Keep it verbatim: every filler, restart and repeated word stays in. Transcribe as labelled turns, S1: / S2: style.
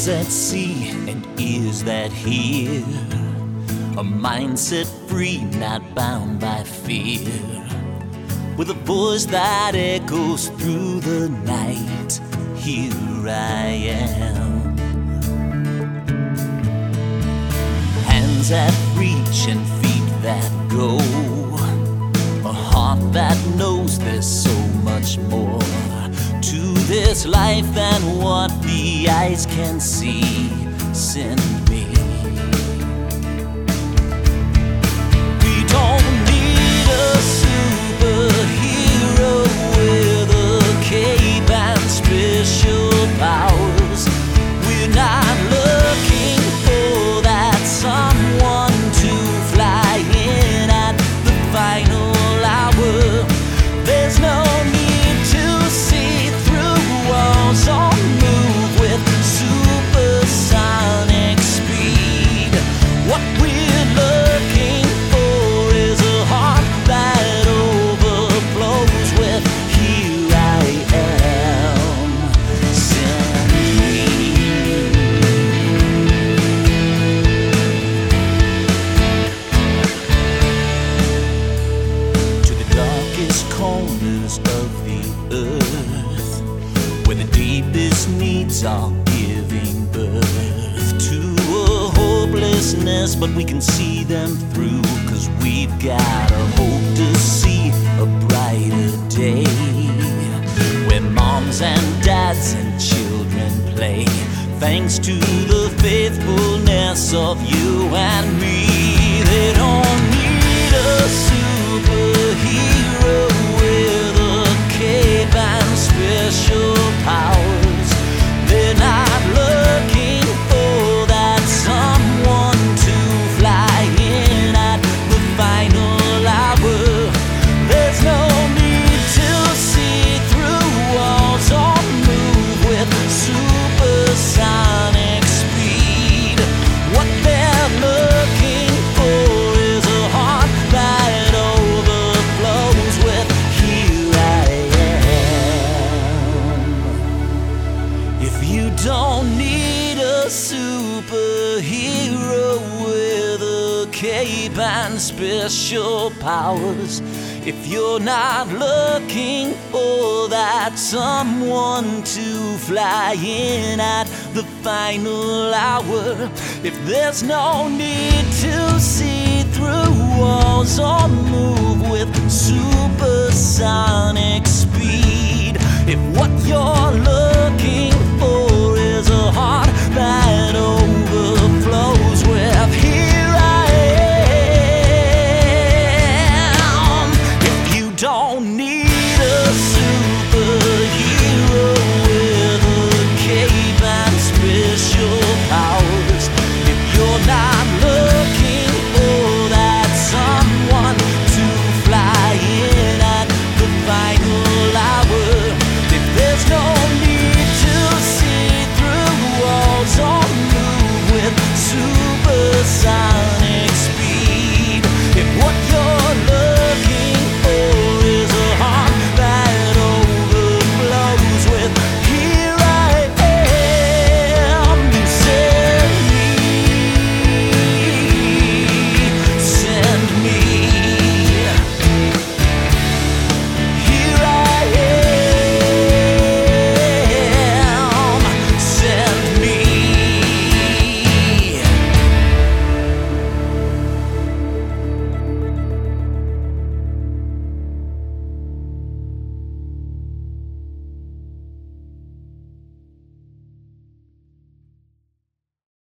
S1: that see and ears that hear, a mindset free, not bound by fear, with a voice that echoes through the night. Here I am. Hands that reach and feet that go, a heart that knows there's so much more to this life than what the eyes can see. Send me. We don't need a superhero with a cape and special powers. We're not looking for that someone to fly in at the final hour. There's no need to see through walls or move with supersonic speed. What we're looking for is a heart that overflows with here I am. Send me. To the darkest corners of the earth, where the deepest needs are giving birth to a hopelessness, but we can see them through, 'cause we've got a hope to see a brighter day, where moms and dads and children play, thanks to the faithfulness of you and me. They don't need a superhero with a cape and special powers. They're not looking for that someone to fly in at the final hour. There's no need to see through walls or move with supersonic speed. What they're looking for is a heart that overflows with here I am. If you don't need a superhero with a cape and special powers, if you're not looking for that someone to fly in at the final hour, if there's no need to see through walls or move with supersonic speed, if what you're looking for is a heart